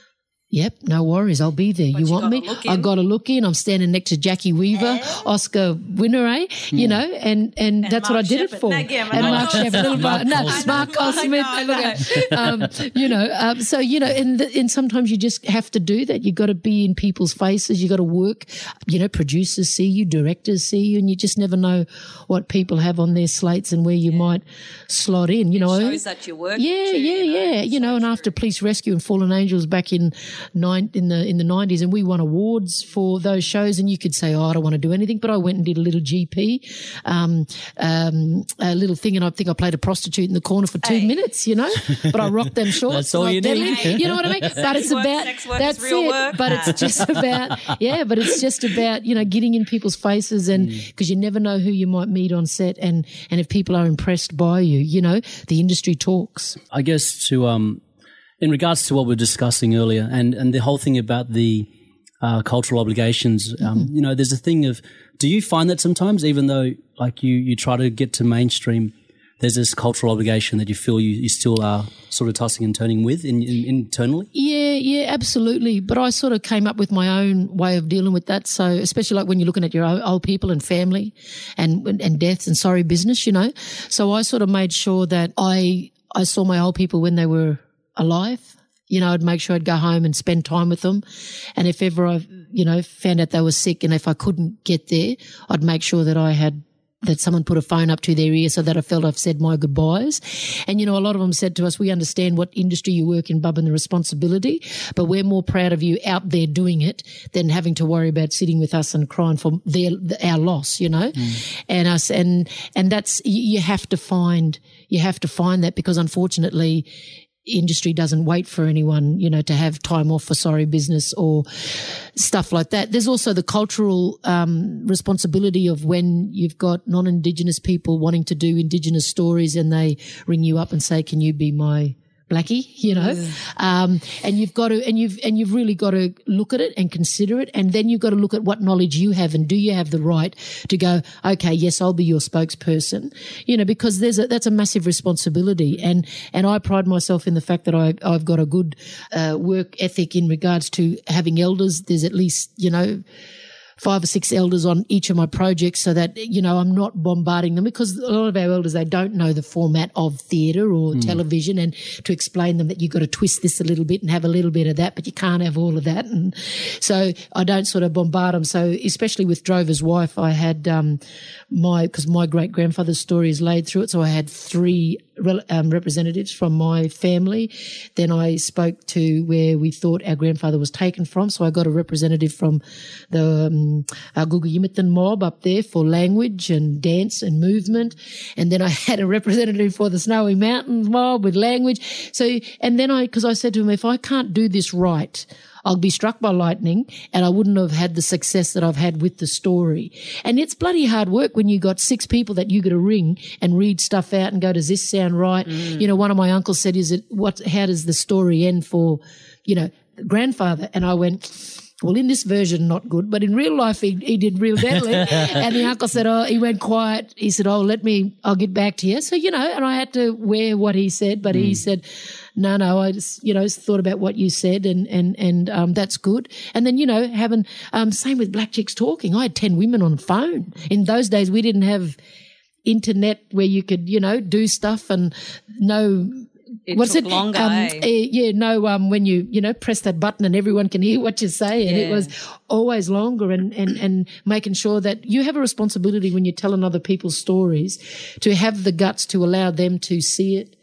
Yep, no worries. I'll be there. But you you want me? I got to look in. I'm standing next to Jackie Weaver, and? Oscar winner, eh? Yeah. You know, and, and, and that's Mark what I did Shepherd. it for. No, yeah, and Mark Shepherd. Mark No, Cole Mark Cole Smith. I know, I know. um, you know, um, so, you know, and, the, and sometimes you just have to do that. You've got to be in people's faces. You've got to work. You know, producers see you, directors see you, and you just never know what people have on their slates and where you yeah. might slot in, you it know. shows that you work. Yeah, too, yeah, you know? yeah. You know, and after Police Rescue and Fallen Angels back in nine, in the, in the nineties, and we won awards for those shows, and you could say, oh, I don't want to do anything, but I went and did a little G P, um, um, a little thing, and I think I played a prostitute in the corner for two hey. minutes, you know, but I rocked them shorts. That's all you need. Hey. You know what I mean? But it's work, about, sex work that's is real it, work. but it's just about, yeah, but it's just about, you know, getting in people's faces, and because mm. you never know who you might meet on set, and, and if people are impressed by you, you know, the industry talks. I guess to, um, in regards to what we were discussing earlier, and, and the whole thing about the uh, cultural obligations, um, mm-hmm. you know, there's a thing of, do you find that sometimes, even though like you, you try to get to mainstream, there's this cultural obligation that you feel you, you still are sort of tossing and turning with in, in, internally? Yeah, yeah, absolutely. But I sort of came up with my own way of dealing with that. So especially like when you're looking at your old people and family and, and deaths and sorry business, you know. So I sort of made sure that I, I saw my old people when they were alive. You know, I'd make sure I'd go home and spend time with them. And if ever I, you know, found out they were sick and if I couldn't get there, I'd make sure that I had, that someone put a phone up to their ear so that I felt I've said my goodbyes. And, you know, a lot of them said to us, we understand what industry you work in, Bub, and the responsibility, but we're more proud of you out there doing it than having to worry about sitting with us and crying for their, our loss, you know, mm. and us. And, and that's, you have to find, you have to find that, because unfortunately, industry doesn't wait for anyone, you know, to have time off for sorry business or stuff like that. There's also the cultural um, responsibility of when you've got non-Indigenous people wanting to do Indigenous stories and they ring you up and say, can you be my Blackie, you know, yeah. um, and you've got to, and you've, and you've really got to look at it and consider it. And then you've got to look at what knowledge you have, and do you have the right to go, okay, yes, I'll be your spokesperson, you know, because there's a, that's a massive responsibility. And, and I pride myself in the fact that I, I've got a good, uh, work ethic in regards to having elders. There's at least, you know, five or six elders on each of my projects, so that, you know, I'm not bombarding them, because a lot of our elders, they don't know the format of theatre or mm. television, and to explain them that you've got to twist this a little bit and have a little bit of that, but you can't have all of that. And so I don't sort of bombard them. So especially with Drover's Wife, I had um, my, because my great-grandfather's story is laid through it, so I had three Um, representatives from my family. Then I spoke to where we thought our grandfather was taken from. So I got a representative from the um, uh, Guguyimithan mob up there for language and dance and movement. And then I had a representative for the Snowy Mountains mob with language. So, and then I, because I said to him, if I can't do this right, I'll be struck by lightning, and I wouldn't have had the success that I've had with the story. And it's bloody hard work when you got six people that you got to ring and read stuff out and go, does this sound right? Mm. You know, one of my uncles said, is it, what, how does the story end for, you know, grandfather? And I went, well, in this version, not good, but in real life, he, he did real deadly. And the uncle said, oh, he went quiet. He said, oh, let me, I'll get back to you. So, you know, and I had to wear what he said, but mm. he said, no, no, I just, you know, thought about what you said, and, and, and, um, that's good. And then, you know, having, um, same with Black Chicks Talking. I had ten women on the phone. In those days, we didn't have internet where you could, you know, do stuff and know, It What's took it? longer, um, eh? uh, yeah, no, um, when you, you know, press that button and everyone can hear what you say, and Yeah. it was always longer, and, and, and making sure that you have a responsibility when you're telling other people's stories to have the guts to allow them to see it,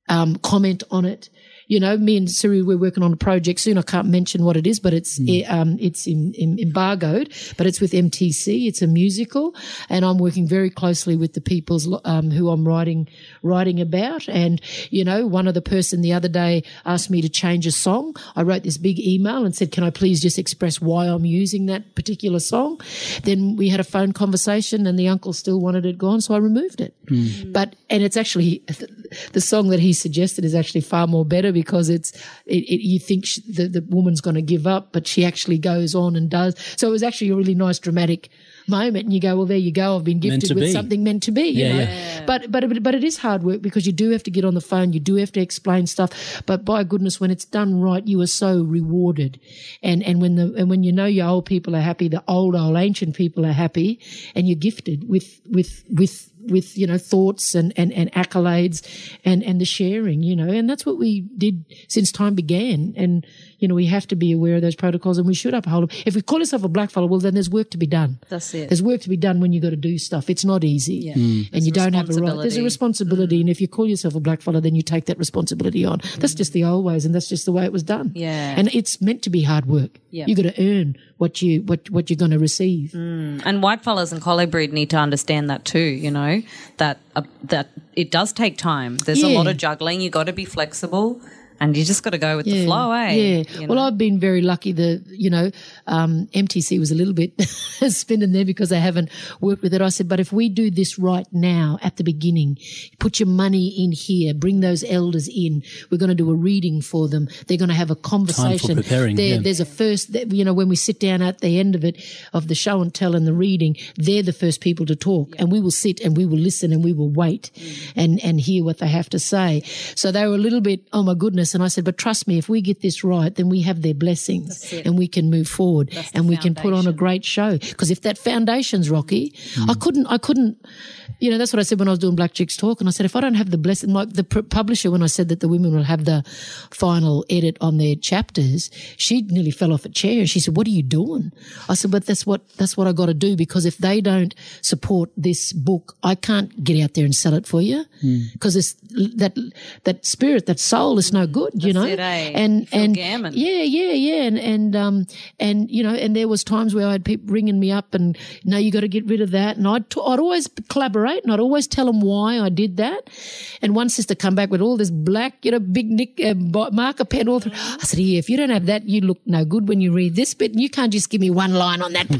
um, comment on it. You know, me and Siri, we're working on a project soon. I can't mention what it is, but it's mm. um, it's in, in, embargoed, but it's with M T C. It's a musical, and I'm working very closely with the people's um, who I'm writing writing about. And, you know, one of the person the other day asked me to change a song. I wrote this big email and said, can I please just express why I'm using that particular song? Then we had a phone conversation and the uncle still wanted it gone, so I removed it. Mm. But, and it's actually, the song that he suggested is actually far more better, because it's, it, it, you think she, the, the woman's going to give up, but she actually goes on and does. So it was actually a really nice dramatic moment, and you go, well, there you go. I've been gifted with be. something meant to be, you yeah, know. Yeah. But, but, but it is hard work, because you do have to get on the phone. You do have to explain stuff. But by goodness, when it's done right, you are so rewarded. And, and when the, and when you know your old people are happy, the old, old ancient people are happy, and you're gifted with, with, with, with, you know, thoughts and, and, and accolades and, and the sharing, you know, and that's what we did since time began. And, you know, we have to be aware of those protocols, and we should uphold them. If we call yourself a blackfella, well, then there's work to be done. That's it. There's work to be done when you got to do stuff. It's not easy. Yeah. Mm. And you don't have a right. There's a responsibility. Mm. And if you call yourself a blackfella, then you take that responsibility on. Mm. That's just the old ways, and that's just the way it was done. Yeah. And it's meant to be hard work. Yeah. You got to earn what you, what, what you're going to receive. Mm. And white fellas and collie need to understand that too, you know, that, uh, that it does take time. There's yeah. a lot of juggling. You got to be flexible. And you just got to go with yeah, the flow, eh? Yeah. You know? Well, I've been very lucky that, you know, um, M T C was a little bit spinning there because they haven't worked with it. I said, but if we do this right now at the beginning, put your money in here, bring those elders in. We're going to do a reading for them. They're going to have a conversation. Time for preparing, there, yeah. There's a first, you know, when we sit down at the end of it, of the show and tell and the reading, they're the first people to talk. Yeah. And we will sit and we will listen and we will wait mm. and, and hear what they have to say. So they were a little bit, oh my goodness. And I said, but trust me, if we get this right, then we have their blessings and we can move forward. That's and we foundation. can put on a great show. Because if that foundation's rocky, mm. I couldn't, I couldn't, you know, that's what I said when I was doing Black Chicks Talk. And I said, if I don't have the blessing, like the pr- publisher, when I said that the women will have the final edit on their chapters, she nearly fell off a chair. She said, what are you doing? I said, but that's what, that's what I got to do, because if they don't support this book, I can't get out there and sell it for you. Because mm. that, that spirit, that soul is no good, you know. It, eh? And, and gammon. yeah, yeah, yeah. And, and, um, and, you know, and there was times where I had people ringing me up and, no, you got to get rid of that. And I'd, t- I'd always collaborate and I'd always tell them why I did that. And one sister come back with all this black, you know, big nick, uh, marker pen all through. I said, yeah, if you don't have that, you look no good when you read this bit, and you can't just give me one line on that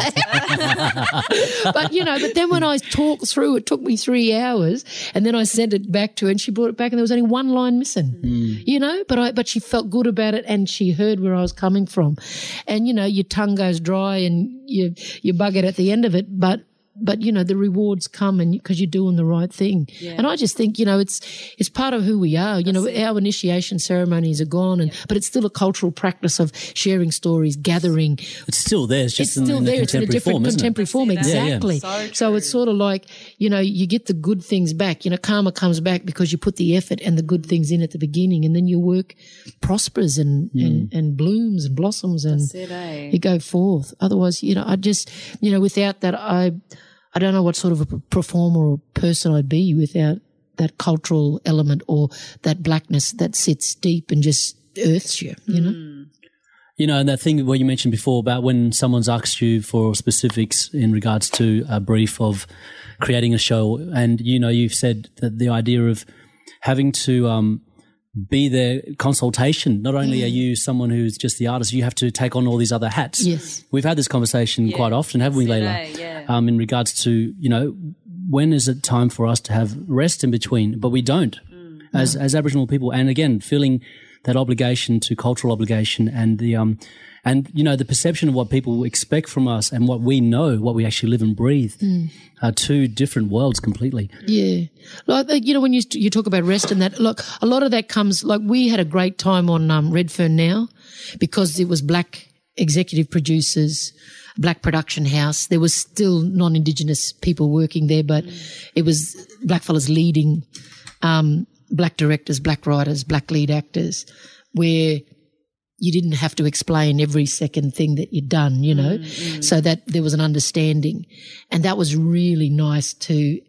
page. But, you know, but then when I talked through, it took me three hours and then I sent it back to her and she brought it back and there was only one line missing, mm. you know, but I, but she felt good about it and she heard where I was coming from. And, you know, your tongue goes dry and you, you bug it at the end of it, but, but, you know, the rewards come and because you're doing the right thing. Yeah. And I just think, you know, it's, it's part of who we are. You That's know, it. Our initiation ceremonies are gone and, yeah. but it's still a cultural practice of sharing stories, gathering. It's still there. It's just it's still in, in there. The it's in a different form, contemporary form. Exactly. Yeah, yeah. So, so it's sort of like, you know, you get the good things back. You know, karma comes back because you put the effort and the good things in at the beginning, and then your work prospers and, mm. and, and blooms and blossoms and it, eh? you go forth. Otherwise, you know, I just, you know, without that, I, I don't know what sort of a performer or person I'd be without that cultural element or that blackness that sits deep and just earths you, you know? Mm. You know, and that thing where you mentioned before about when someone's asked you for specifics in regards to a brief of creating a show, and, you know, you've said that the idea of having to um, be their consultation. Not only yeah. are you someone who's just the artist, you have to take on all these other hats. Yes. We've had this conversation yeah. quite often, haven't we, Today, Layla? Yeah. Um, in regards to, you know, when is it time for us to have rest in between? But we don't mm. as, no. as Aboriginal people. And again, feeling that obligation to cultural obligation and the, um, and, you know, the perception of what people expect from us and what we know, what we actually live and breathe mm. are two different worlds completely. Yeah. Like, you know, when you, you talk about rest and that, look, a lot of that comes, like we had a great time on um, Redfern Now because it was black executive producers, black production house. There was still non-Indigenous people working there, but mm. it was blackfellas leading, um, black directors, black writers, black lead actors, where you didn't have to explain every second thing that you'd done, you know, mm, mm. so that there was an understanding. And that was really nice to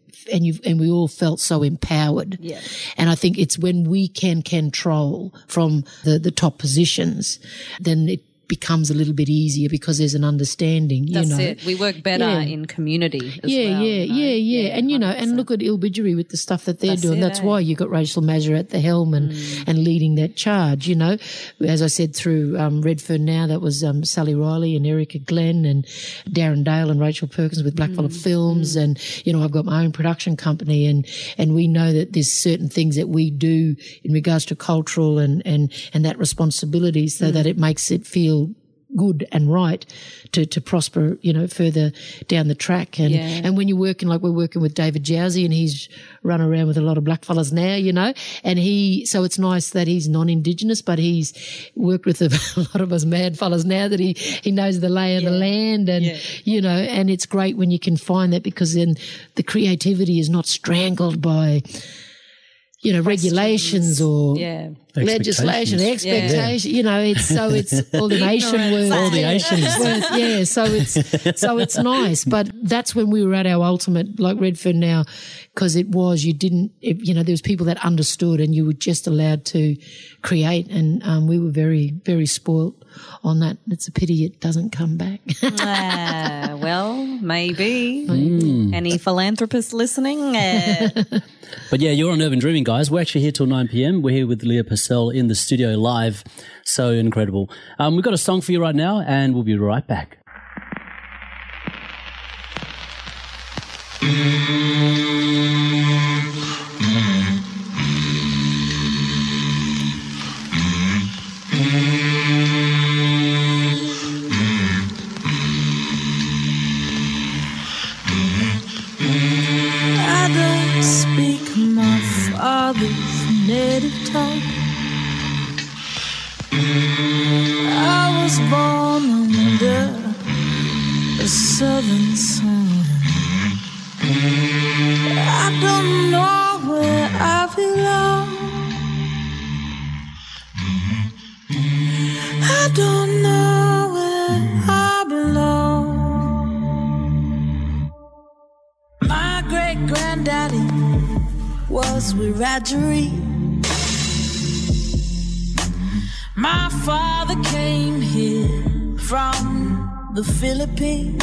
and you and we all felt so empowered. Yeah. And I think it's when we can control from the, the top positions, then it becomes a little bit easier because there's an understanding, you That's know. it. We work better Yeah. in community as yeah, well. yeah, you know? yeah, yeah, Yeah, And, you know, one hundred percent. and look at Ilbidgery with the stuff that they're That's doing. it, That's eh? why you got Rachel Mazur at the helm and, Mm. and leading that charge, you know. As I said, through um, Redfern now, that was um, Sally Riley and Erica Glenn and Darren Dale and Rachel Perkins with Blackfellow Mm. Films. And, you know, I've got my own production company and, and we know that there's certain things that we do in regards to cultural and, and, and that responsibility so Mm. that it makes it feel good and right to, to prosper, you know, further down the track. And, Yeah. and when you're working, like we're working with David Jowsey and he's run around with a lot of blackfellas now, you know, and he, so it's nice that he's non-Indigenous, but he's worked with a, a lot of us mad fellas now that he, he knows the lay of the land and, Yeah. you know, and it's great when you can find that because then the creativity is not strangled by, you know, regulations or Yeah. legislation, Expectations. expectation. You know, it's so it's all the nation words. All the Asians. words, yeah. So it's so it's nice, but that's when we were at our ultimate, like Redfern now, because it was you didn't, it, you know, there was people that understood, and you were just allowed to create, and um, we were very very spoilt on that. It's a pity it doesn't come back. Ah, well, maybe. Mm. Any philanthropists listening? Uh, But yeah, you're on Urban Dreaming, guys. We're actually here till nine p.m. We're here with Leah Purcell in the studio live. So incredible. Um, we've got a song for you right now, and we'll be right back. I don't speak my father's native tongue. I was born under a southern sun. I don't know where I belong. I don't know where I belong. My great granddaddy was Wiradjuri. My father came here from the Philippines.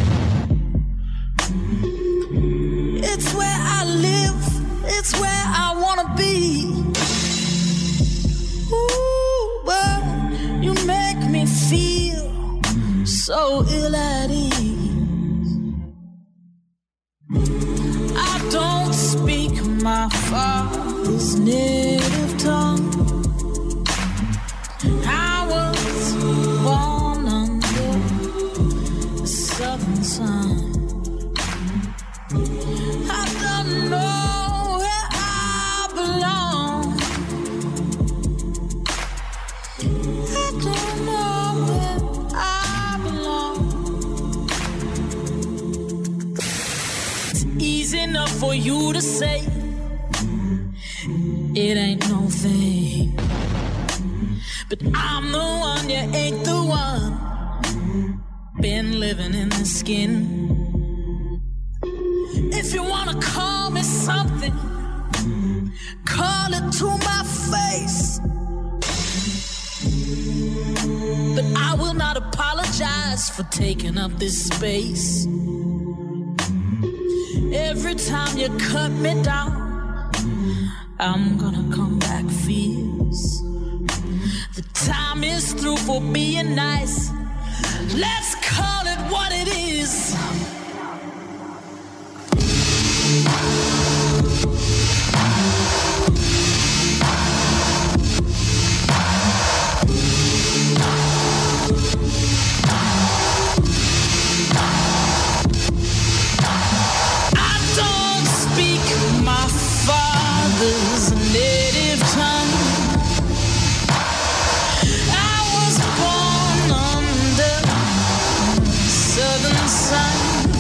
It's where I live, it's where I wanna be. Ooh, but you make me feel so ill at ease. I don't speak my father's native tongue. I was born under the southern sun. I don't know where I belong. I don't know where I belong. It's easy enough for you to say it ain't no thing, but I'm the one, you ain't the one. Been living in the skin. If you wanna call me something, call it to my face. But I will not apologize for taking up this space. Every time you cut me down, I'm gonna come back fierce. The time is through for being nice. Let's call it what it is. I don't speak my father's native tongue. I was born under southern sun.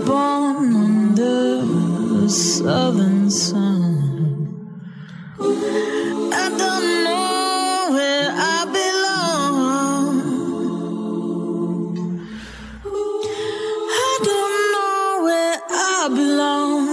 born under the southern sun. I don't know where I belong. I don't know where I belong.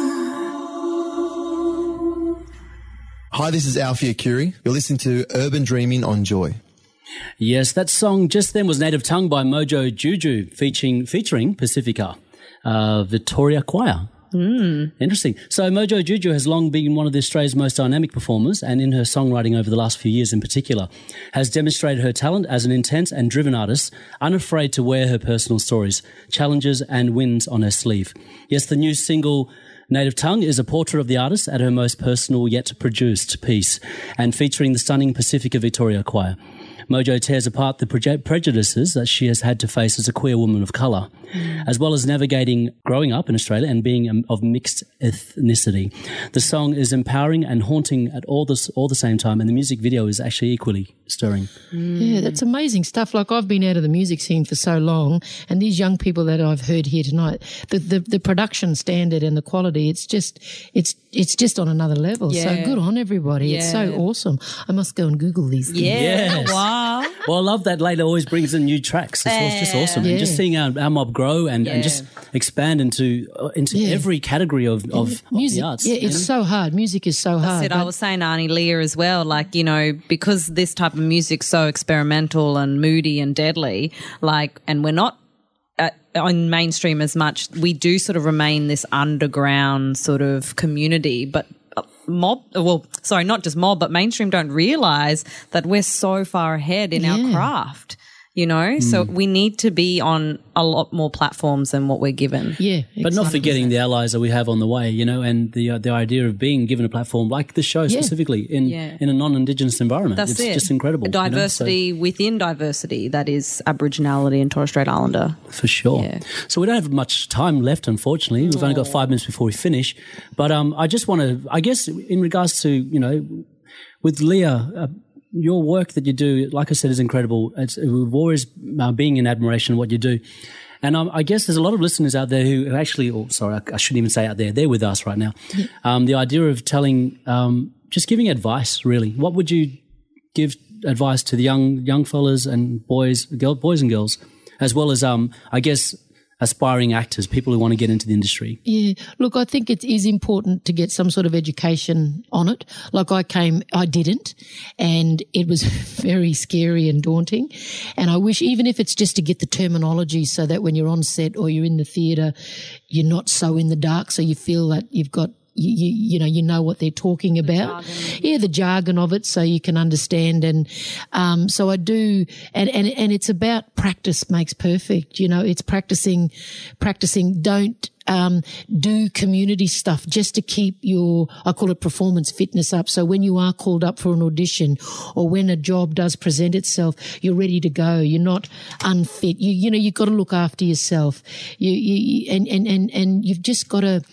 Hi, this is Alfia Curie. You're listening to Urban Dreaming on Joy. Yes, that song just then was Native Tongue by Mojo Juju, featuring featuring Pacifica, uh, Victoria Choir. Mm. Interesting. So Mojo Juju has long been one of Australia's most dynamic performers, and in her songwriting over the last few years in particular, has demonstrated her talent as an intense and driven artist, unafraid to wear her personal stories, challenges and wins on her sleeve. Yes, the new single Native Tongue is a portrait of the artist at her most personal yet produced piece, and featuring the stunning Pacifica Victoria Choir. Mojo tears apart the preju- prejudices that she has had to face as a queer woman of colour, mm. as well as navigating growing up in Australia and being um, of mixed ethnicity. The song is empowering and haunting at all the, all the same time, and the music video is actually equally stirring. Mm. Yeah, that's amazing stuff. Like, I've been out of the music scene for so long, and these young people that I've heard here tonight, the, the, the production standard and the quality, it's just it's it's just on another level. Yeah. So good on everybody. Yeah. It's so awesome. I must go and Google these things. Yeah. Yes. Wow. Well, I love that Layla always brings in new tracks. It's yeah. just awesome. Yeah. And just seeing our, our mob grow and, Yeah. and just expand into uh, into Yeah. every category of, of, music. of the arts. Yeah, it's you know? so hard. Music is so That's hard. it. I but- was saying to Arnie Leah as well, like, you know, because this type of music's so experimental and moody and deadly, like, and we're not uh, on mainstream as much, we do sort of remain this underground sort of community, but mob, well, sorry, not just mob, but mainstream don't realize that we're so far ahead in Yeah. our craft. You know, so we need to be on a lot more platforms than what we're given. Yeah, But not exactly. forgetting the allies that we have on the way, you know, and the uh, the idea of being given a platform like this show Yeah. specifically in, Yeah. in a non-Indigenous environment. That's it's it. just incredible. you know, so- Diversity within diversity, that is Aboriginality and Torres Strait Islander. For sure. Yeah. So we don't have much time left, unfortunately. We've only got five minutes before we finish. But um, I just want to, I guess, in regards to, you know, with Leah, uh, your work that you do, like I said, is incredible. It's, we've always uh, been in admiration of what you do. And um, I guess there's a lot of listeners out there who actually, oh, sorry, I, I shouldn't even say out there, they're with us right now. Yeah. Um, the idea of telling, um, just giving advice, really. What would you give advice to the young young fellas and boys, girl, boys and girls, as well as, um, I guess, aspiring actors, people who want to get into the industry? Yeah, look, I think it is important to get some sort of education on it. Like I came, I didn't, and it was very scary and daunting. And I wish, even if it's just to get the terminology so that when you're on set or you're in the theatre, you're not so in the dark, so you feel that you've got You, you, you know, you know what they're talking about. Yeah, the jargon of it, so you can understand. And um, so I do, and, and and it's about practice makes perfect. You know, it's practicing, practicing. Don't um, do community stuff just to keep your, I call it performance fitness up. So when you are called up for an audition, or when a job does present itself, you're ready to go. You're not unfit. You you know, you've got to look after yourself. You, you and and and and you've just got to.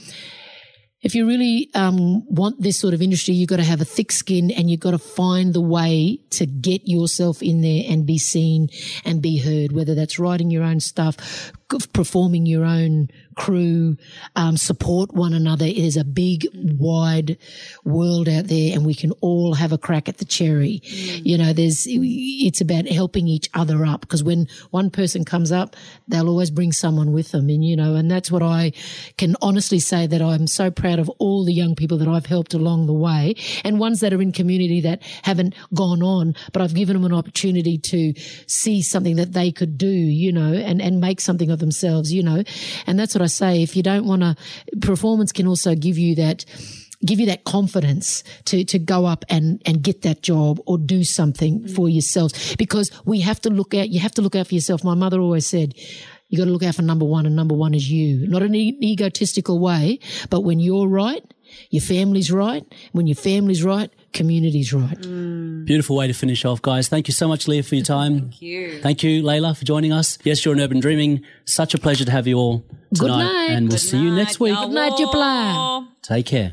If you really um, want this sort of industry, you've got to have a thick skin, and you've got to find the way to get yourself in there and be seen and be heard, whether that's writing your own stuff, performing your own crew, um, support one another. It is a big, wide world out there, and we can all have a crack at the cherry. Mm. You know, there's, it's about helping each other up, because when one person comes up, they'll always bring someone with them. And, you know, and that's what I can honestly say, that I'm so proud of all the young people that I've helped along the way, and ones that are in community that haven't gone on, but I've given them an opportunity to see something that they could do, you know, and, and make something of themselves, you know. And that's what I say. If you don't want to, performance can also give you that, give you that confidence to, to go up and, and get that job or do something mm. for yourselves, because we have to look out, you have to look out for yourself. My mother always said, you got to look out for number one, and number one is you. Not in an egotistical way, but when you're right, your family's right. When your family's right, community's right. Mm. Beautiful way to finish off, guys. Thank you so much, Leah, for your time. Thank you. Thank you, Layla, for joining us. Yes, you're an Urban Dreaming. Such a pleasure to have you all tonight. Good night. And we'll Good see you night. next week. Good night, you plan. Take care.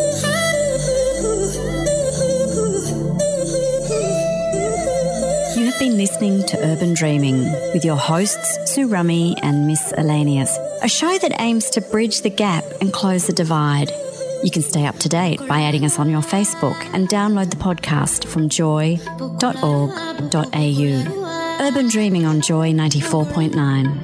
You have You've been listening to Urban Dreaming with your hosts Sue Rummy and Miss Elanius, a show that aims to bridge the gap and close the divide. You can stay up to date by adding us on your Facebook and download the podcast from joy dot org dot a u. Urban Dreaming on Joy ninety-four point nine.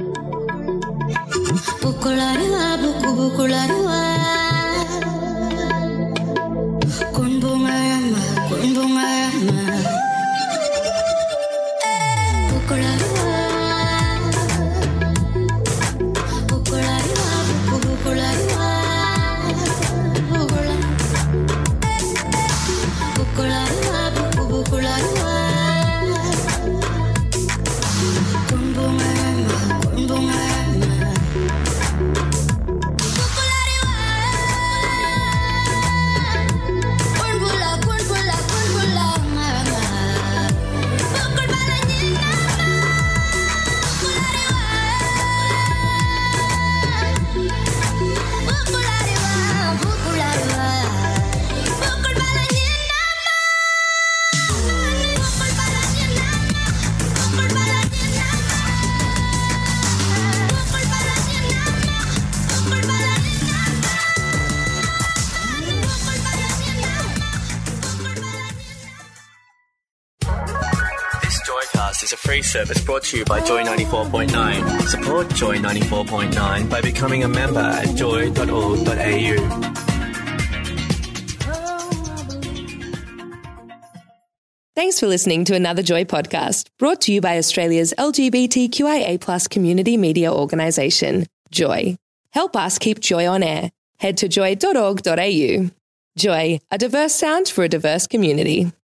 Is a free service brought to you by Joy ninety-four point nine. Support Joy ninety-four point nine by becoming a member at joy dot org dot a u. Thanks for listening to another Joy podcast, brought to you by Australia's L G B T Q I A plus community media organisation, Joy. Help us keep Joy on air. Head to joy dot org dot a u. Joy, a diverse sound for a diverse community.